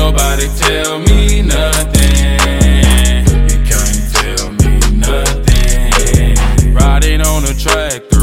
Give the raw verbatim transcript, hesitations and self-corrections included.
nobody tell me nothing. You can't tell me nothing. Riding on the track.